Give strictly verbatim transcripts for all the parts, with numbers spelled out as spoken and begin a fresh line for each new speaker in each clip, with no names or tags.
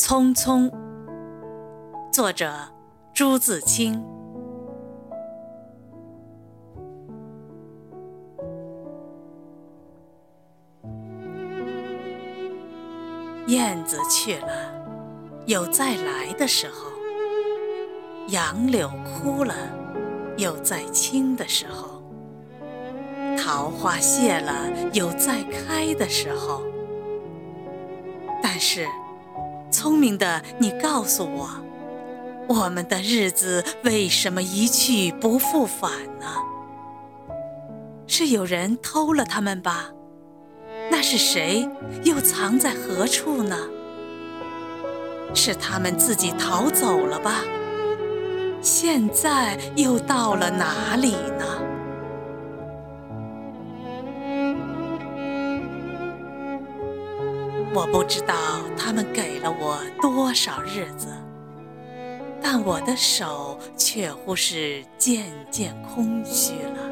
匆匆，作者朱自清。燕子去了，有再来的时候；杨柳枯了，有再青的时候；桃花谢了，有再开的时候。但是，聪明的你告诉我，我们的日子为什么一去不复返呢？是有人偷了它们吧？那是谁？又藏在何处呢？是他们自己逃走了吧？现在又到了哪里呢？我不知道他们给了我多少日子，但我的手却乎是渐渐空虚了。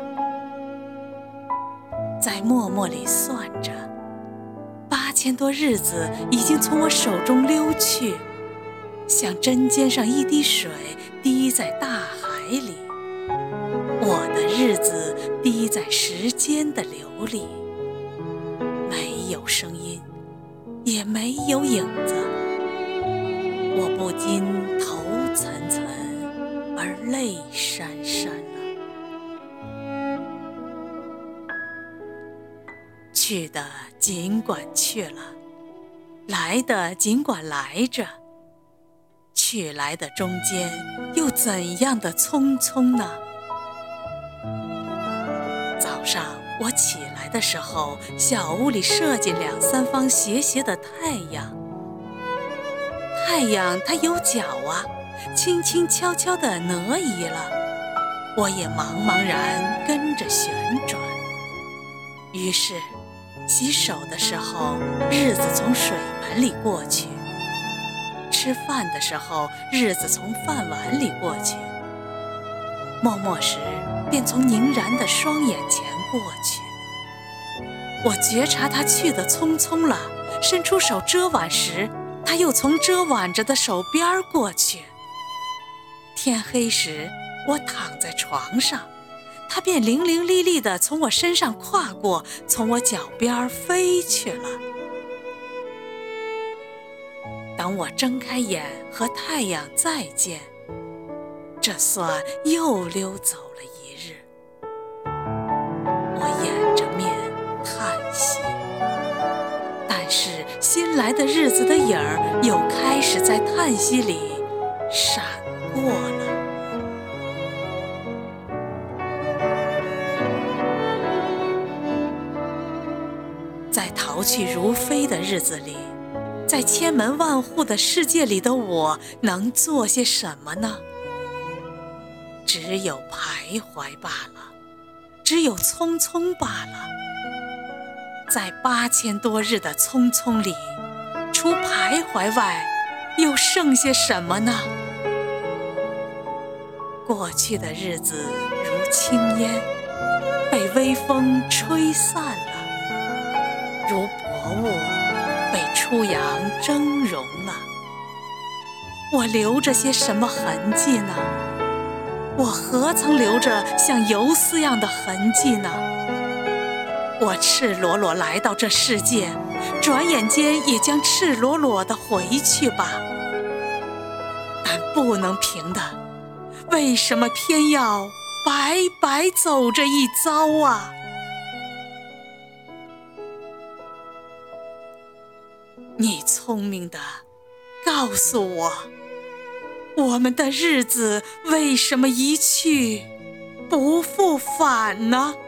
在默默里算着，八千多日子已经从我手中溜去，像针尖上一滴水滴在大海里。我的日子滴在时间的流里，没有声音，也没有影子。我不禁头涔涔而泪潸潸了。去的尽管去了，来的尽管来着，去来的中间又怎样的匆匆呢？早上我起来的时候，小屋里射进两三方斜斜的太阳。太阳它有脚啊，轻轻悄悄地挪移了，我也茫茫然跟着旋转。于是洗手的时候，日子从水盆里过去；吃饭的时候，日子从饭碗里过去；默默时，便从凝然的双眼前过去。我觉察他去得匆匆了，伸出手遮挽时，他又从遮挽着的手边过去。天黑时，我躺在床上，他便伶伶俐俐地从我身上跨过，从我脚边飞去了。当我睁开眼和太阳再见，这算又溜走了一日。我掩着面叹息，但是新来的日子的影儿又开始在叹息里闪过了。在逃去如飞的日子里，在千门万户的世界里的我，能做些什么呢？只有徘徊罢了，只有匆匆罢了。在八千多日的匆匆里，除徘徊外，又剩些什么呢？过去的日子如轻烟，被微风吹散了，如薄雾被初阳蒸融了。我留着些什么痕迹呢？我何曾留着像游丝样的痕迹呢？我赤裸裸来到这世界，转眼间也将赤裸裸地回去吧。但不能平的，为什么偏要白白走这一遭啊？你聪明的，告诉我，我们的日子为什么一去不复返呢？